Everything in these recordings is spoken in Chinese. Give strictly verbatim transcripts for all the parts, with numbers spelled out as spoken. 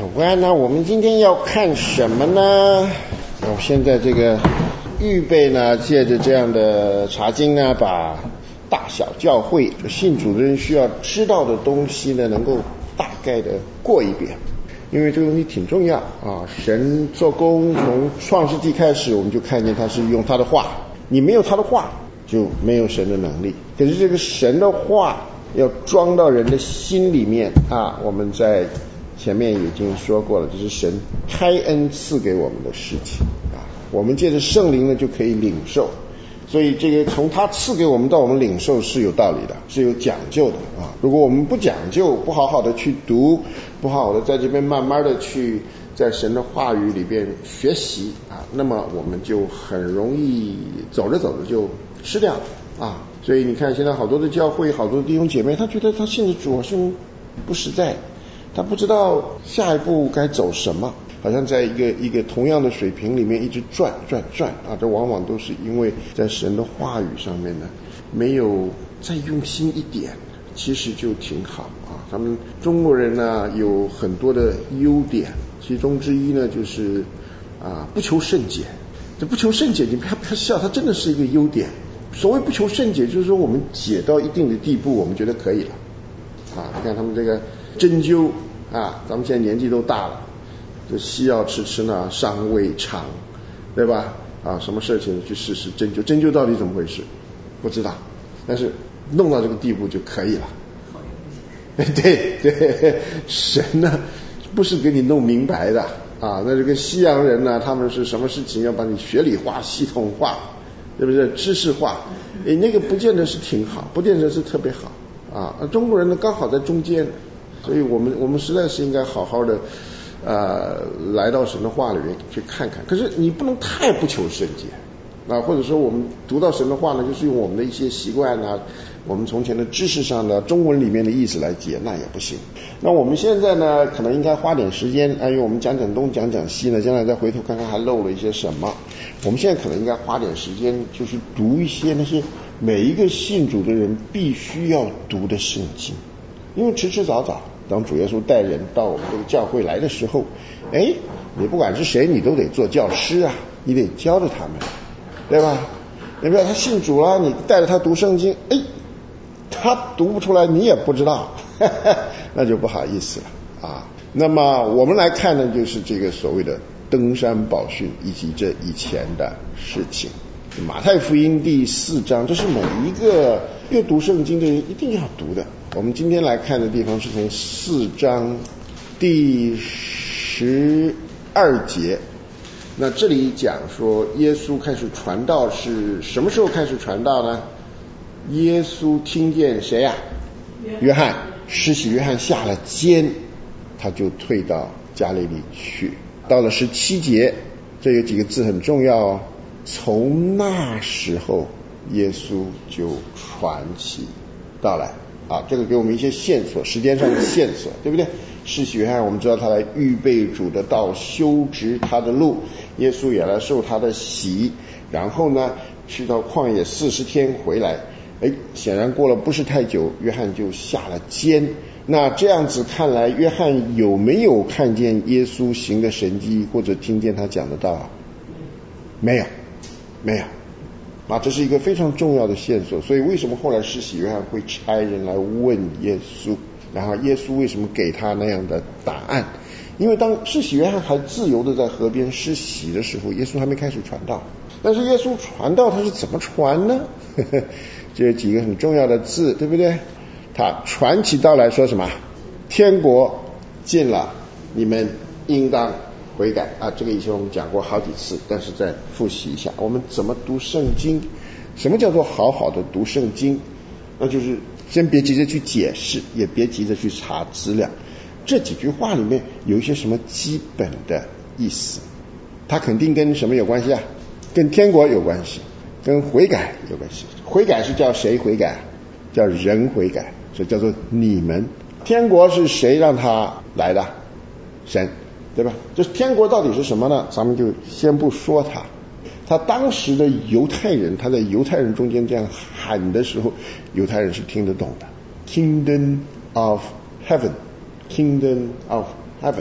好啊，那我们今天要看什么呢？我现在这个预备呢，借着这样的查经呢，把大小教会信主的人需要知道的东西呢，能够大概的过一遍，因为这个东西挺重要啊。神做工从创世纪开始，我们就看见他是用他的话，你没有他的话就没有神的能力。可是这个神的话要装到人的心里面啊，我们在前面已经说过了，这是神开恩赐给我们的事情啊。我们借着圣灵呢就可以领受，所以这个从他赐给我们到我们领受是有道理的，是有讲究的啊。如果我们不讲究，不好好的去读，不好好的在这边慢慢的去在神的话语里边学习啊，那么我们就很容易走着走着就失掉了啊。所以你看现在好多的教会，好多的弟兄姐妹，他觉得他信的主好像不实在，他不知道下一步该走什么，好像在一个一个同样的水平里面一直转转转啊，这往往都是因为在神的话语上面呢没有再用心一点，其实就挺好啊。他们中国人呢有很多的优点，其中之一呢就是啊不求甚解。这不求甚解，你不要不要笑，它真的是一个优点。所谓不求甚解，就是说我们解到一定的地步，我们觉得可以了啊。你看他们这个针灸啊，咱们现在年纪都大了，这西药吃吃呢伤胃肠，对吧？啊，什么事情去试试针灸，针灸到底怎么回事不知道，但是弄到这个地步就可以了。对对，神呢不是给你弄明白的啊。那这个西洋人呢，他们是什么事情要把你学理化、系统化，对不对？知识化，诶，那个不见得是挺好，不见得是特别好啊。中国人呢刚好在中间，所以我们我们实在是应该好好的呃来到神的话里面去看看。可是你不能太不求甚解啊，或者说我们读到神的话呢，就是用我们的一些习惯啊，我们从前的知识上的中文里面的意思来解，那也不行。那我们现在呢可能应该花点时间，因为我们讲讲东讲讲西呢，将来再回头看看还漏了一些什么。我们现在可能应该花点时间，就是读一些那些每一个信主的人必须要读的圣经。因为迟迟早早当主耶稣带人到我们这个教会来的时候，哎，你不管是谁，你都得做教师啊，你得教着他们，对吧？你不要他信主了，你带着他读圣经，哎，他读不出来，你也不知道，呵呵，那就不好意思了啊。那么我们来看呢，就是这个所谓的登山宝训以及这以前的事情。马太福音第四章，这是每一个阅读圣经的人一定要读的。我们今天来看的地方是从四章第十二节。那这里讲说耶稣开始传道是什么时候开始传道呢？耶稣听见谁呀、啊？约翰，施洗约翰下了监，他就退到加利利去。到了十七节，这有几个字很重要哦。从那时候耶稣就传起道来啊，这个给我们一些线索，时间上的线索，对不对？施洗约翰我们知道他来预备主的道，修直他的路，耶稣也来受他的洗，然后呢去到旷野四十天回来，哎，显然过了不是太久，约翰就下了监。那这样子看来，约翰有没有看见耶稣行的神迹，或者听见他讲的道？没有，没有啊，这是一个非常重要的线索。所以为什么后来施洗约翰会差人来问耶稣，然后耶稣为什么给他那样的答案？因为当施洗约翰还自由的在河边施洗的时候，耶稣还没开始传道。但是耶稣传道他是怎么传呢？呵呵，这有几个很重要的字，对不对？他传起道来说什么？天国近了，你们应当悔改啊！这个以前我们讲过好几次，但是再复习一下，我们怎么读圣经？什么叫做好好的读圣经？那就是先别急着去解释，也别急着去查资料。这几句话里面有一些什么基本的意思？它肯定跟什么有关系啊？跟天国有关系，跟悔改有关系。悔改是叫谁悔改？叫人悔改，所以叫做你们。天国是谁让他来的？神，对吧？这天国到底是什么呢？咱们就先不说它。他当时的犹太人，他在犹太人中间这样喊的时候，犹太人是听得懂的。 Kingdom of Heaven， Kingdom of Heaven，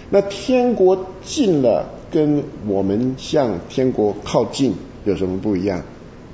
那天国近了跟我们向天国靠近有什么不一样？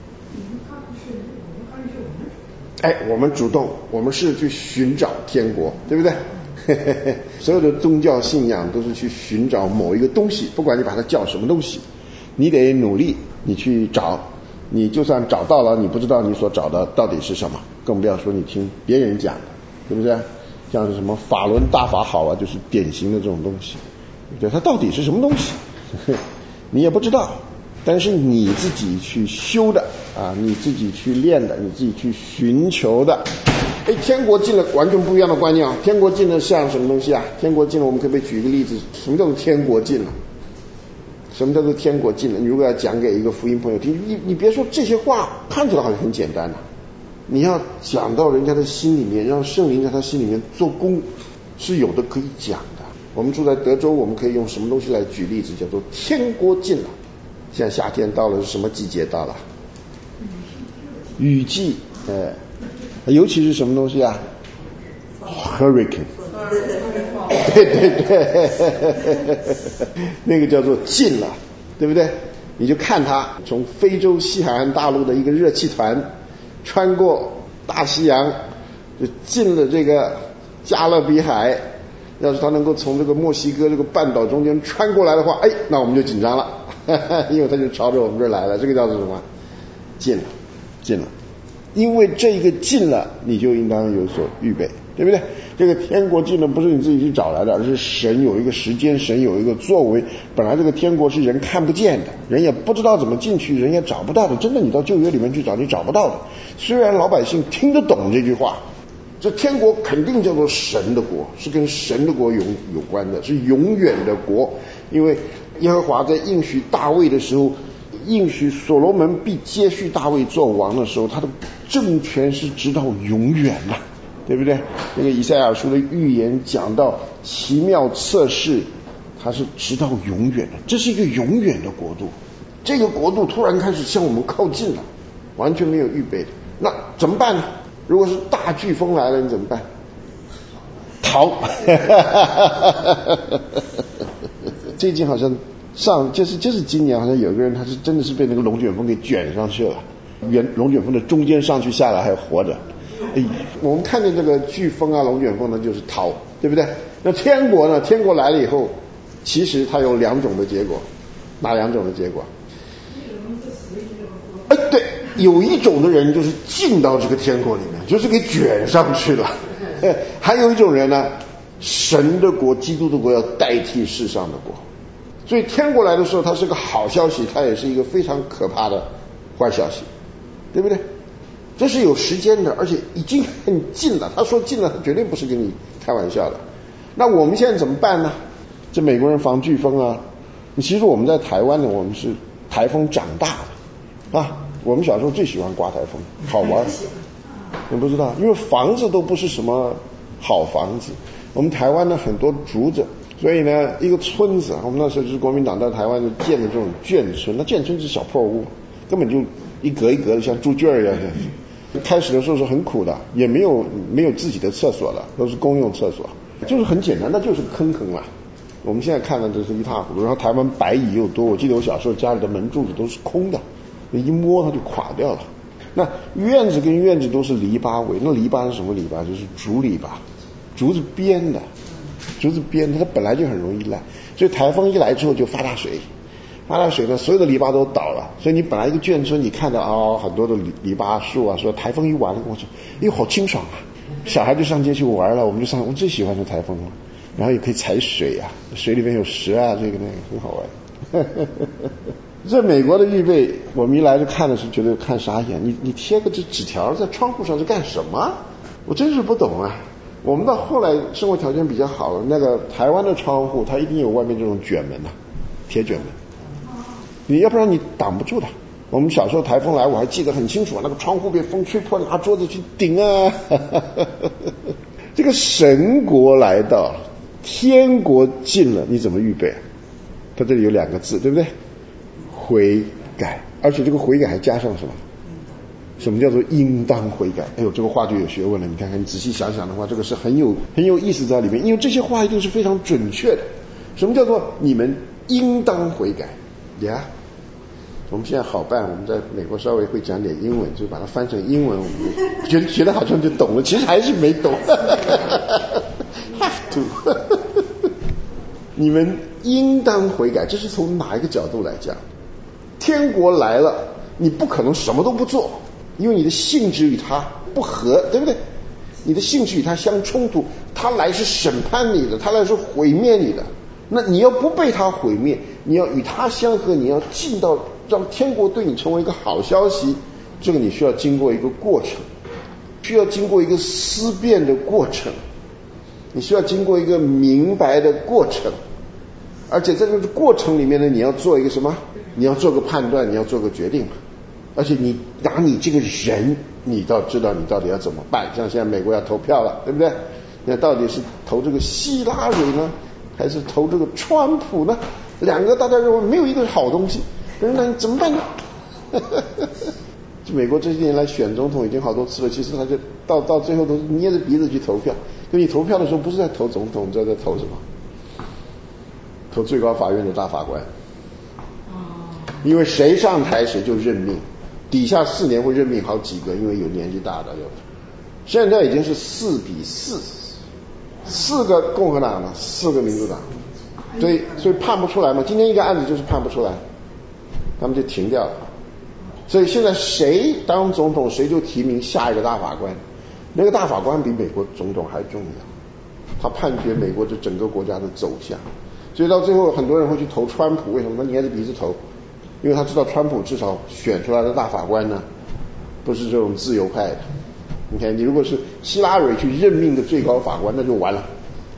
哎，我们主动，我们是去寻找天国，对不对？所有的宗教信仰都是去寻找某一个东西，不管你把它叫什么东西，你得努力，你去找，你就算找到了，你不知道你所找的到底是什么，更不要说你听别人讲的，对不对？像是什么法轮大法好啊，就是典型的这种东西，对，它到底是什么东西，你也不知道，但是你自己去修的啊，你自己去练的，你自己去寻求的。哎，天国近了完全不一样的观念啊！天国近了像什么东西啊？天国近了，我们可不可以举一个例子？什么叫做天国近了？什么叫做天国近了？你如果要讲给一个福音朋友听，你你别说这些话看起来好像很简单啊，你要讲到人家的心里面，让圣灵在他心里面做工，是有的可以讲的。我们住在德州，我们可以用什么东西来举例子？叫做天国近了。现在夏天到了，是什么季节到了？雨季，哎。尤其是什么东西啊 ？Hurricane， 对对对，那个叫做近了，对不对？你就看它从非洲西海岸大陆的一个热气团穿过大西洋，就进了这个加勒比海。要是它能够从这个墨西哥这个半岛中间穿过来的话，哎，那我们就紧张了，因为它就朝着我们这儿来了。这个叫做什么？近了，近了。因为这个近了，你就应当有所预备，对不对？这个天国近了不是你自己去找来的，而是神有一个时间，神有一个作为。本来这个天国是人看不见的，人也不知道怎么进去，人也找不到的。真的，你到旧约里面去找，你找不到的。虽然老百姓听得懂这句话，这天国肯定叫做神的国，是跟神的国有有关的，是永远的国。因为耶和华在应许大卫的时候，应许所罗门必接续大卫做王的时候，他的政权是直到永远的，对不对？那个以赛亚书的预言讲到奇妙测试，它是直到永远的，这是一个永远的国度。这个国度突然开始向我们靠近了，完全没有预备的，那怎么办呢？如果是大飓风来了，你怎么办？逃。最近好像上就是就是今年好像有一个人，他是真的是被那个龙卷风给卷上去了，圆龙卷风的中间上去下来还活着。哎，我们看见这个飓风啊龙卷风呢就是逃，对不对？那天国呢，天国来了以后，其实它有两种的结果。哪两种的结果？哎，对，有一种的人就是进到这个天国里面，就是给卷上去了。还有一种人呢，神的国，基督的国要代替世上的国。所以天国来的时候，它是个好消息，它也是一个非常可怕的坏消息，对不对？这是有时间的，而且已经很近了。他说近了，他绝对不是跟你开玩笑的。那我们现在怎么办呢？这美国人防飓风啊，其实我们在台湾呢，我们是台风长大的啊。我们小时候最喜欢刮台风，好玩。你不知道，因为房子都不是什么好房子，我们台湾呢很多竹子。所以呢，一个村子，我们那时候就是国民党在台湾就建的这种眷村，那眷村是小破屋，根本就一格一格的像猪圈一样。开始的时候是很苦的，也没有没有自己的厕所的，都是公用厕所，就是很简单，那就是坑坑嘛。我们现在看的都是一塌糊涂。然后台湾白蚁又多，我记得我小时候家里的门柱子都是空的，一摸它就垮掉了。那院子跟院子都是篱笆围，那篱笆是什么篱笆？就是竹篱笆，竹子编的。竹子编的，它本来就很容易烂，所以台风一来之后就发大水，发大水呢，所有的篱笆都倒了。所以你本来一个眷村，你看到啊、哦、很多的篱篱笆树啊，说台风一完，我说哎呦好清爽啊，小孩就上街去玩了，我们就上，我最喜欢的台风了，然后也可以踩水啊，水里面有石啊，这个那个很好玩。这美国的预备，我们一来就看的是觉得看傻眼，你你贴个这纸条在窗户上是干什么？我真是不懂啊。我们到后来生活条件比较好了，那个台湾的窗户它一定有外面这种卷门呐、啊，铁卷门，你要不然你挡不住的。我们小时候台风来我还记得很清楚，那个窗户被风吹破，拿桌子去顶啊。这个神国来到，天国近了，你怎么预备？它这里有两个字，对不对？悔改，而且这个悔改还加上什么？什么叫做应当悔改？哎呦，这个话就有学问了。你看看，你仔细想想的话，这个是很有很有意思在里面，因为这些话一定是非常准确的。 什么叫做你们应当悔改呀？我们现在好办，我们在美国稍微会讲点英文，就把它翻成英文，我们觉得觉得好像就懂了，其实还是没懂。have to 你们应当悔改，这是从哪一个角度来讲？天国来了，你不可能什么都不做，因为你的性质与他不合，对不对？你的性质与他相冲突，他来是审判你的，他来是毁灭你的。那你要不被他毁灭，你要与他相合，你要进到让天国对你成为一个好消息，这个你需要经过一个过程，需要经过一个思辨的过程，你需要经过一个明白的过程，而且在这个过程里面呢，你要做一个什么？你要做个判断，你要做个决定，而且你拿你这个人，你倒知道你到底要怎么办。像现在美国要投票了，对不对？那到底是投这个希拉蕊呢，还是投这个川普呢？两个大家认为没有一个好东西，可是那你怎么办呢？就美国这些年来选总统已经好多次了，其实他就到到最后都是捏着鼻子去投票。就你投票的时候不是在投总统，你知道在投什么？投最高法院的大法官。因为谁上台谁就任命，底下四年会任命好几个，因为有年纪大的有。现在已经是四比四，四个共和党了，四个民主党，所以所以判不出来嘛。今天一个案子就是判不出来，他们就停掉了。所以现在谁当总统，谁就提名下一个大法官。那个大法官比美国总统还重要，他判决美国这整个国家的走向。所以到最后，很多人会去投川普，为什么？他捏着鼻子投。因为他知道川普至少选出来的大法官呢，不是这种自由派的。你看，你如果是希拉蕊去任命的最高法官，那就完了，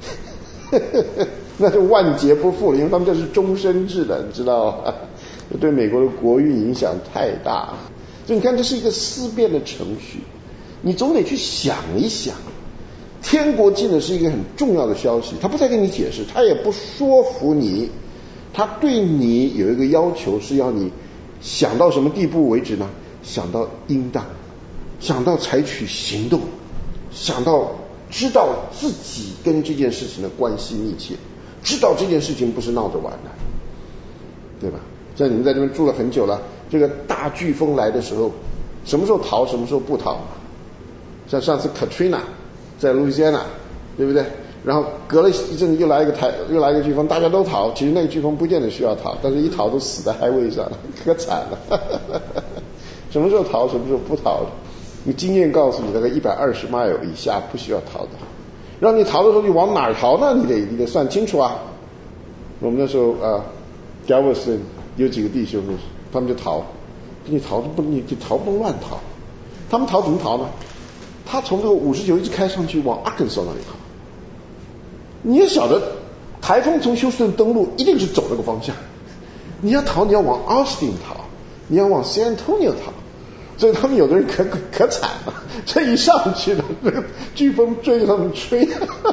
那就万劫不复了，因为他们这是终身制的，你知道吗？对美国的国运影响太大。所以你看，这是一个思辨的程序，你总得去想一想。天国进的是一个很重要的消息，他不再跟你解释，他也不说服你。他对你有一个要求，是要你想到什么地步为止呢？想到应当，想到采取行动，想到知道自己跟这件事情的关系密切，知道这件事情不是闹着玩的，对吧？像你们在这边住了很久了，这个大飓风来的时候，什么时候逃，什么时候不逃？像上次 Katrina 在路易斯安那，对不对？然后隔了一阵又来一个台，又来一个飓风，大家都逃。其实那个飓风不见得需要逃，但是一逃都死在highway上，可惨了。什么时候逃，什么时候不逃？你经验告诉你，大概一百二十 mile 以下不需要逃的。让你逃的时候，你往哪儿逃呢？你得你得算清楚啊。我们那时候啊 Galveston 有几个弟兄，他们就逃，你逃不你你逃不能乱逃。他们逃怎么逃呢？他从这个五十九一直开上去，往 Arkansas 那里逃。你也晓得，台风从休斯顿登陆，一定是走那个方向。你要逃，你要往 Austin 逃，你要往 San Antonio 逃。所以他们有的人可可可惨了，这一上去了，那个飓风追着他们吹。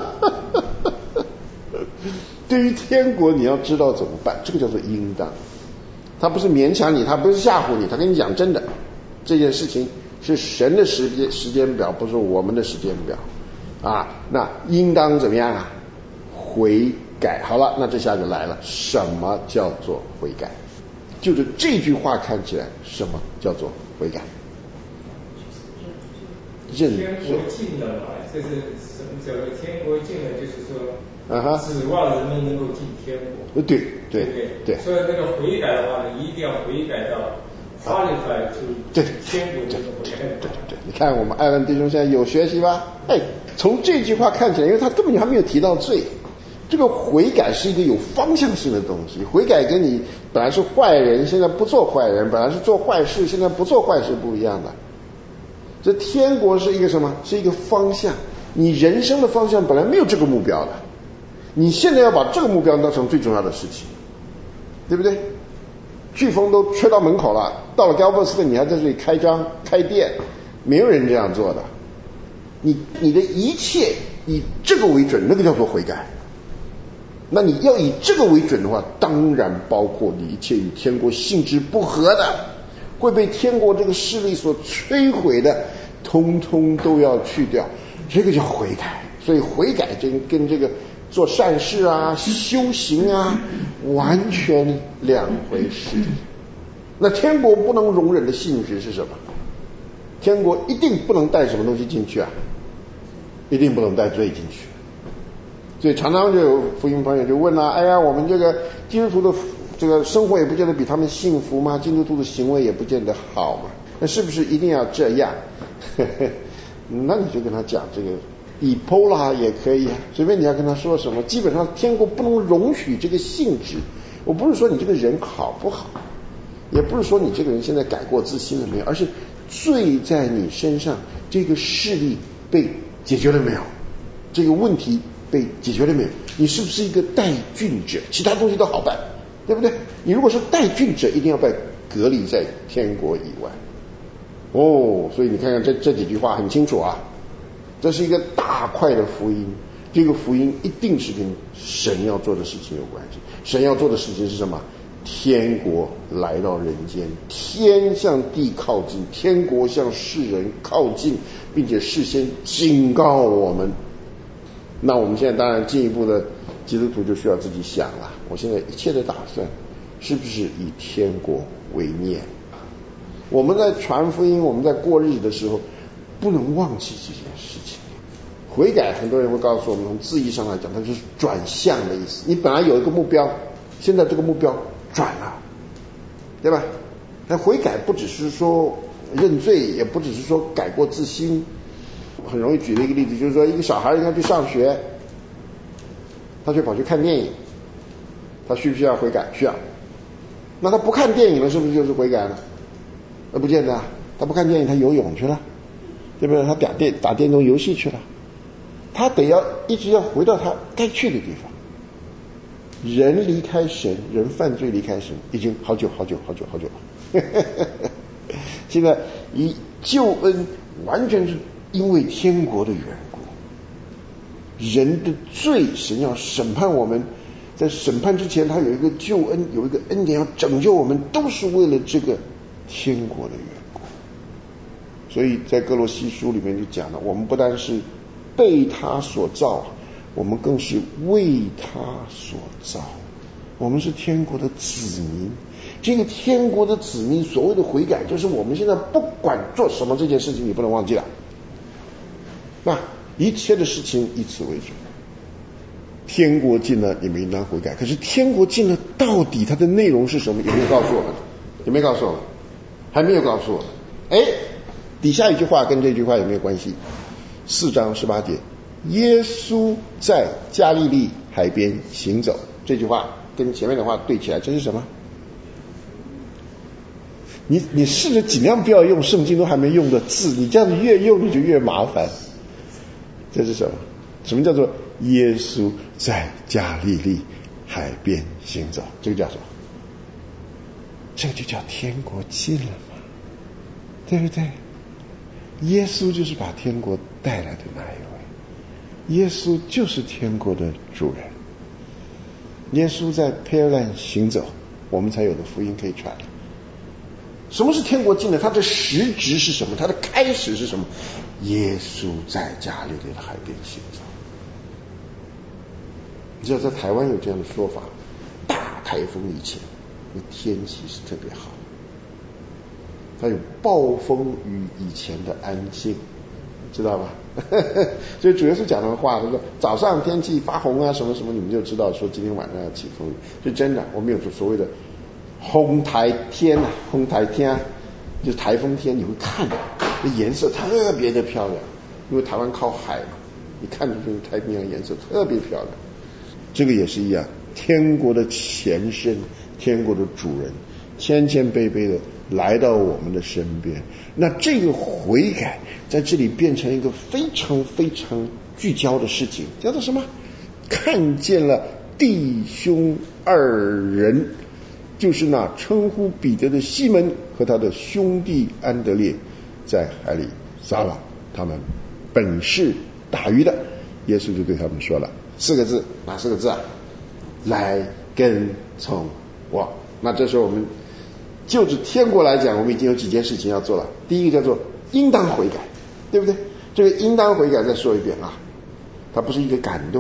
对于天国，你要知道怎么办，这个叫做应当。他不是勉强你，他不是吓唬你，他跟你讲真的，这件事情是神的时间时间表，不是我们的时间表啊。那应当怎么样啊？悔改。好了，那这下就来了，什么叫做悔改？就是这句话看起来，什么叫做悔改？认天国近了嘛，这是什么叫做天国近了？就是说， 啊哈， 指望人们能够进天国。 对对对对。 所以那个悔改的话呢，一定要悔改到 qualify to 天国这个悔改。 对对对，你看我们艾文弟兄现在有学习吧？哎，从这句话看起来，因为他根本就还没有提到罪。这个悔改是一个有方向性的东西，悔改跟你本来是坏人，现在不做坏人，本来是做坏事，现在不做坏事不一样的。这天国是一个什么？是一个方向。你人生的方向本来没有这个目标的，你现在要把这个目标当成最重要的事情，对不对？飓风都吹到门口了，到了 Galveston 你还在这里开张开店，没有人这样做的。你你的一切以这个为准，那个叫做悔改。那你要以这个为准的话，当然包括你一切与天国性质不合的，会被天国这个势力所摧毁的，通通都要去掉，这个叫悔改。所以悔改跟跟这个做善事啊、修行啊，完全两回事。那天国不能容忍的性质是什么？天国一定不能带什么东西进去啊？一定不能带罪进去。所以常常就有福音朋友就问了、啊：哎呀，我们这个基督徒的这个生活也不见得比他们幸福吗？基督徒的行为也不见得好嘛？那是不是一定要这样？那你就跟他讲这个以波啦也可以啊，随便你要跟他说什么，基本上天国不能容许这个性质。我不是说你这个人好不好，也不是说你这个人现在改过自新了没有，而是罪在你身上这个势力被解决了没有，这个问题被解决了没有，你是不是一个带菌者，其他东西都好办，对不对？你如果是带菌者，一定要被隔离在天国以外。哦，所以你看看这这几句话很清楚啊，这是一个大块的福音，这个福音一定是跟神要做的事情有关系。神要做的事情是什么？天国来到人间，天向地靠近，天国向世人靠近，并且事先警告我们。那我们现在当然进一步的基督徒就需要自己想了，我现在一切的打算是不是以天国为念？我们在传福音，我们在过日子的时候不能忘记这件事情。悔改很多人会告诉我们，从字义上来讲，它就是转向的意思。你本来有一个目标，现在这个目标转了，对吧？那悔改不只是说认罪，也不只是说改过自新。很容易举的一个例子就是说，一个小孩应该去上学，他却跑去看电影，他需不需要悔改？需要。那他不看电影了，是不是就是悔改了？那不见得啊，他不看电影，他游泳去了，对不对？他打电打电动游戏去了，他得要一直要回到他该去的地方。人离开神，人犯罪离开神，已经好久好久好久好久了。现在以救恩完全是因为天国的缘故，人的罪，神要审判我们，在审判之前，他有一个救恩，有一个恩典要拯救我们，都是为了这个天国的缘故。所以在哥罗西书里面就讲了，我们不单是被他所造，我们更是为他所造，我们是天国的子民。这个天国的子民所谓的悔改，就是我们现在不管做什么，这件事情你不能忘记了，那一切的事情以此为准。天国近了，你们应当悔改。可是天国近了，到底它的内容是什么？有没有告诉我们？有没有告诉我们？还没有告诉我们。哎，底下一句话跟这句话有没有关系？四章十八节，耶稣在加利利海边行走，这句话跟前面的话对起来，这是什么？你你试着尽量不要用圣经都还没用的字，你这样子越用你就越麻烦。这是什么？什么叫做耶稣在加利利海边行走？这个叫什么？这个就叫天国近了嘛，对不对？耶稣就是把天国带来的那一位，耶稣就是天国的主人。耶稣在佩尔兰行走，我们才有的福音可以传。什么是天国近了？它的实质是什么？它的开始是什么？耶稣在加利利的海边行走。你知道在台湾有这样的说法，大台风以前那天气是特别好，它有暴风雨以前的安静，知道吧？所以主耶稣讲的话，他说早上天气发红啊什么什么，你们就知道说今天晚上要起风雨，是真的。我们有所谓的红台天啊，红台天啊，就是台风天，你会看那颜色特别的漂亮，因为台湾靠海嘛，你看着这个太平洋颜色特别漂亮。这个也是一样，天国的前身，天国的主人，谦谦卑卑的来到我们的身边。那这个悔改在这里变成一个非常非常聚焦的事情，叫做什么？看见了弟兄二人，就是那称呼彼得的西门和他的兄弟安德烈，在海里撒网，他们本是打鱼的。耶稣就对他们说了四个字，哪四个字啊？来跟从我。那这时候我们就着天国来讲，我们已经有几件事情要做了。第一个叫做应当悔改，对不对？这个应当悔改再说一遍啊，它不是一个感动，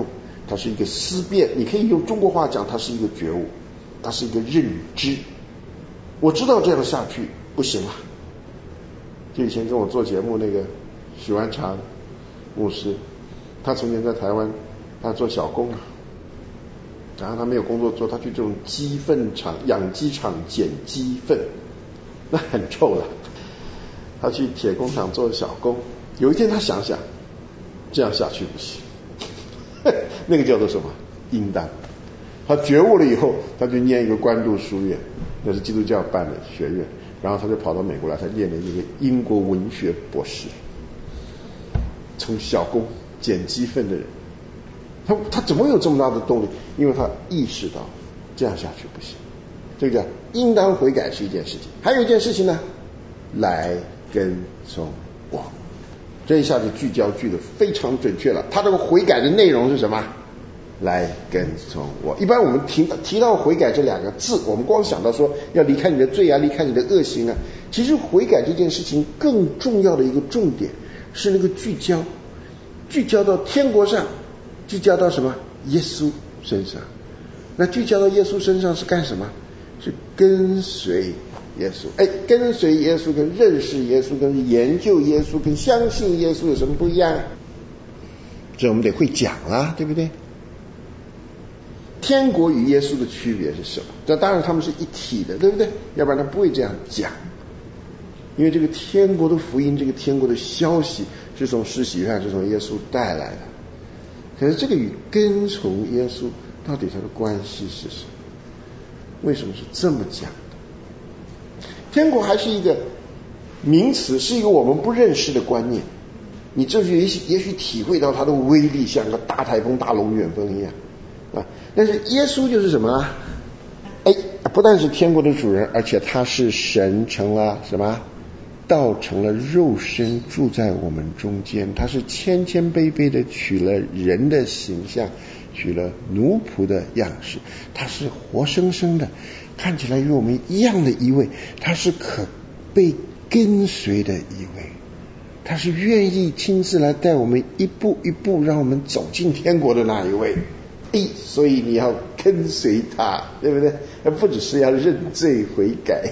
它是一个思辨，你可以用中国话讲，它是一个觉悟，它是一个认知。我知道这样下去不行了。就以前跟我做节目那个许万长牧师，他从前在台湾，他做小工啊，然后他没有工作做，他去这种鸡粪场、养鸡场捡鸡粪，那很臭的。他去铁工厂做小工，有一天他想想，这样下去不行，那个叫做什么？应当。他觉悟了以后，他就念一个关渡书院，那是基督教办的学院，然后他就跑到美国来，他念了一个英国文学博士。从小工捡鸡粪的人，他他怎么有这么大的动力？因为他意识到这样下去不行，这个叫应当悔改是一件事情。还有一件事情呢，来跟从我。这一下子聚焦聚的非常准确了。他这个悔改的内容是什么？来跟从我。一般我们提提到悔改这两个字，我们光想到说要离开你的罪啊，离开你的恶行啊。其实悔改这件事情更重要的一个重点是那个聚焦，聚焦到天国上，聚焦到什么？耶稣身上。那聚焦到耶稣身上是干什么？是跟随耶稣。哎，跟随耶稣跟认识耶稣跟研究耶稣跟相信耶稣有什么不一样？这我们得会讲啊，对不对？天国与耶稣的区别是什么？这当然他们是一体的，对不对？要不然他不会这样讲。因为这个天国的福音，这个天国的消息是从施洗约翰，是从耶稣带来的。可是这个与跟从耶稣到底它的关系是什么？为什么是这么讲的？天国还是一个名词，是一个我们不认识的观念。你这也许也许体会到它的威力，像个大台风、大龙卷风一样啊。但是耶稣就是什么啊？哎，不但是天国的主人，而且他是神成了什么？道成了肉身住在我们中间。他是谦谦卑卑的取了人的形象，取了奴仆的样式。他是活生生的，看起来与我们一样的一位。他是可被跟随的一位，他是愿意亲自来带我们一步一步让我们走进天国的那一位。哎，所以你要跟随他，对不对？不只是要认罪悔改，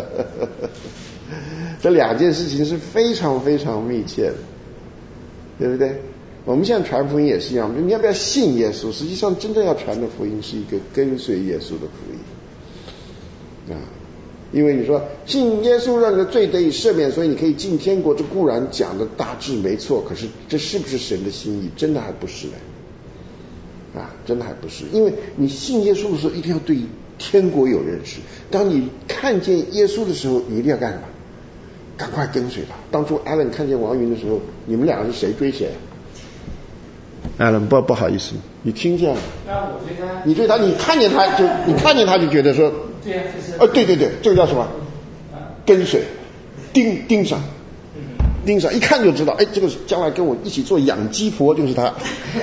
这两件事情是非常非常密切的，对不对？我们现在传福音也是一样，你要不要信耶稣？实际上真正要传的福音是一个跟随耶稣的福音啊。因为你说信耶稣让你的罪得以赦免，所以你可以进天国，这固然讲的大致没错，可是这是不是神的心意？真的还不是的啊，真的还不是。因为你信耶稣的时候一定要对天国有认识，当你看见耶稣的时候，你一定要干什么？赶快跟随他。当初 Alan 看见王云的时候，你们两个是谁追谁？Alan 不不好意思，你听见了？ 那我对他， 你对他，你看见他就你看见他就觉得说， 对呀，就是哦，对对对，这个叫什么？跟随，盯盯上，盯上，一看就知道，哎，这个将来跟我一起做养鸡婆就是他。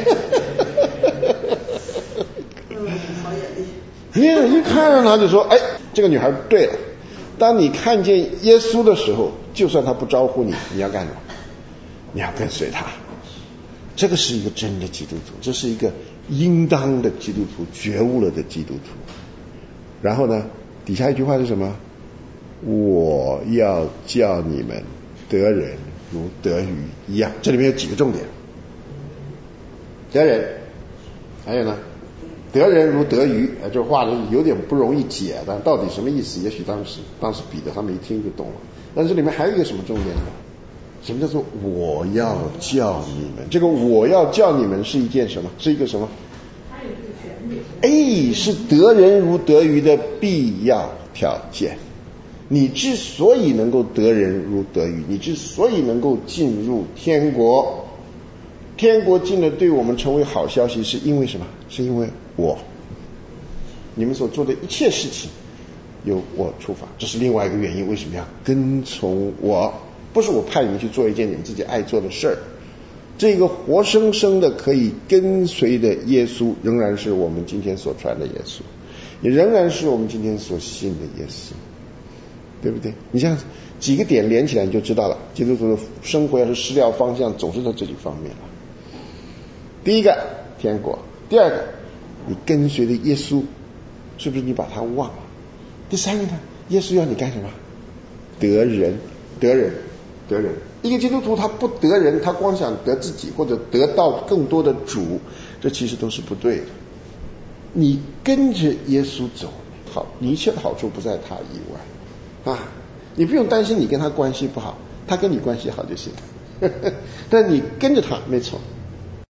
你一看上他就说，哎，这个女孩对了。当你看见耶稣的时候，就算他不招呼你，你要干什么？你要跟随他。这个是一个真的基督徒，这是一个应当的基督徒，觉悟了的基督徒。然后呢，底下一句话是什么？我要叫你们得人如得鱼一样。这里面有几个重点。得人，还有呢，得人如得鱼，这话有点不容易解的，到底什么意思？也许当时当时彼得他们一听就懂了。但这里面还有一个什么重点呢？什么叫做我要叫你们？这个我要叫你们是一件什么？是一个什么？ 他有这个权利。 哎，是得人如得鱼的必要条件。你之所以能够得人如得鱼，你之所以能够进入天国，天国进了对我们成为好消息，是因为什么？是因为我，你们所做的一切事情由我出发，这是另外一个原因。为什么要跟从我？不是我派你们去做一件你们自己爱做的事儿。这个活生生的可以跟随的耶稣，仍然是我们今天所传的耶稣，也仍然是我们今天所信的耶稣，对不对？你像几个点连起来你就知道了，基督徒的生活要是失掉方向，总是在这几方面了。第一个，天国； 第二个，你跟随的耶稣，是不是你把他忘了？第三个呢，耶稣要你干什么？得人，得人，得人。一个基督徒他不得人，他光想得自己或者得到更多的主，这其实都是不对的。你跟着耶稣走，好，你一切的好处不在他以外啊，你不用担心你跟他关系不好，他跟你关系好就行。但你跟着他没错，